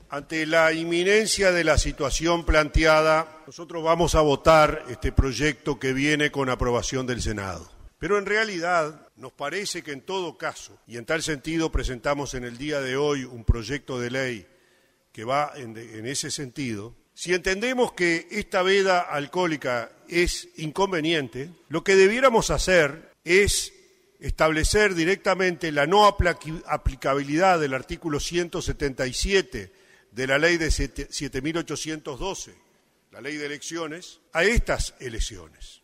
Ante la inminencia de la situación planteada, nosotros vamos a votar este proyecto que viene con aprobación del Senado. Pero en realidad nos parece que en todo caso, y en tal sentido presentamos en el día de hoy un proyecto de ley que va en ese sentido, si entendemos que esta veda alcohólica es inconveniente, lo que debiéramos hacer es establecer directamente la no aplicabilidad del artículo 177 de la ley de 7.812, la ley de elecciones, a estas elecciones.